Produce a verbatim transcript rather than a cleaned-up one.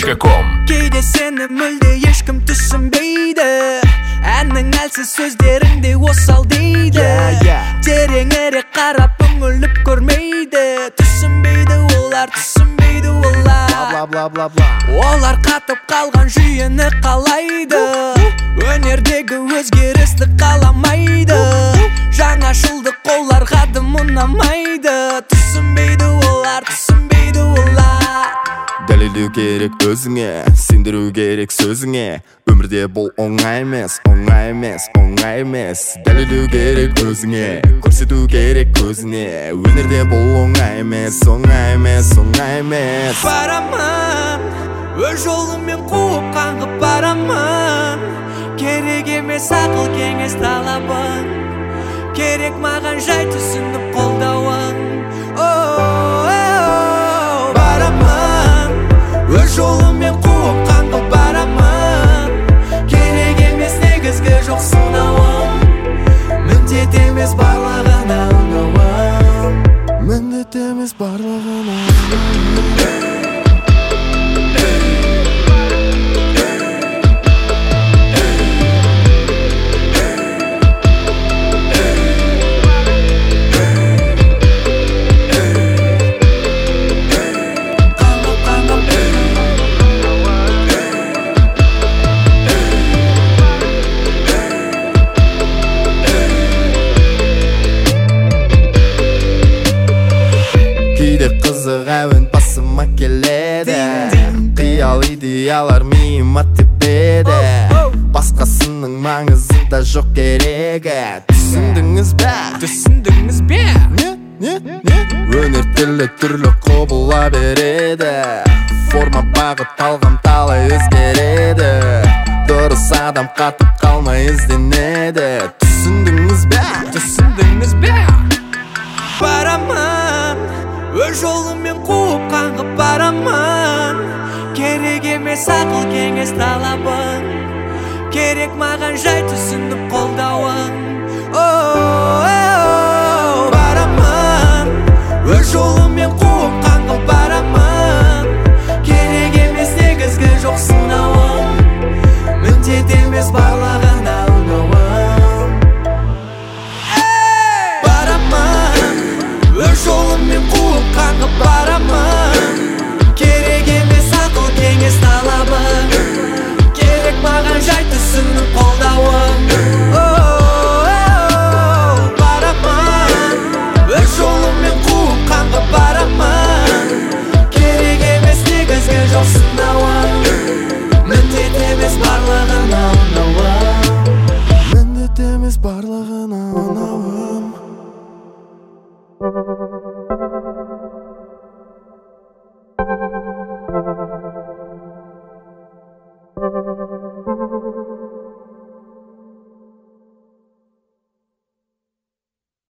точка ком. Кейде сені мүлде ешкім түсінбейді, әннің әлсіз сөздеріңде осал дейді. Тереңірек қарап үңіліп көрмейді, түсінбейді олар, түсінбейді олар. Олар қатып қалған жүйені қалайды, өнердегі өзгерісті қаламайды. Жаңашылдық оларға дым ұнамайды, түсінбейді олар, түсінбейді олар. Дәлелдеу керек өзіңе, сендіру керек сөзіңе. Өмірде бұл оңай емес, оңай емес, оңай емес. Дәлелдеу керек өзіңе, көрсету керек көзіне. Өнерде бұл оңай емес, оңай емес, оңай емес. Барамын, өз жолыммен қуып қаңғып барамын. Керек емес ақыл кеңес талабың, керек маған жай түсініп қолдауың. Барамын, өз жолыммен қуып қаңғып барамын. Керек емес негізгі жоқ сынауым, міндет емес барлығына ұнауым, міндет емес барлығына. Қызық әуен басыма келеді, қиял идеялар миыма тепеді. Басқасының маңызы да жоқ керегі. Түсіндіңіз бе? Түсіндіңіз бе? Не? Не? Не? Өнер түрлі түрлі құбыла береді, форма бағыт талғам талай өзгереді. Дұрыс адам қатып қалмай ізденеді. Түсіндіңіз бе? Түсіндіңіз бе? Барамын, өз жолыммен қуып қаңғып барамын. Керек емес ақыл кеңес талабың, керек маған жай түсініп қолдауың. Барамын, өз жолыммен қуып қаңғып барамын. Керек емес негізгі жоқ сынауым, міндет емес барлығына ұнауым. Барамын, өз жолыммен қуып қаңғып барамын. Керек емес ақыл кеңес талабың, керек маған жай түсініп қолдауың. Барамын, өз жолыммен қуып қаңғып барамын. Керек емес негізгі жоқ сынауым, міндет емес барлығына ұнауым, міндет емес барлығына ұнауым.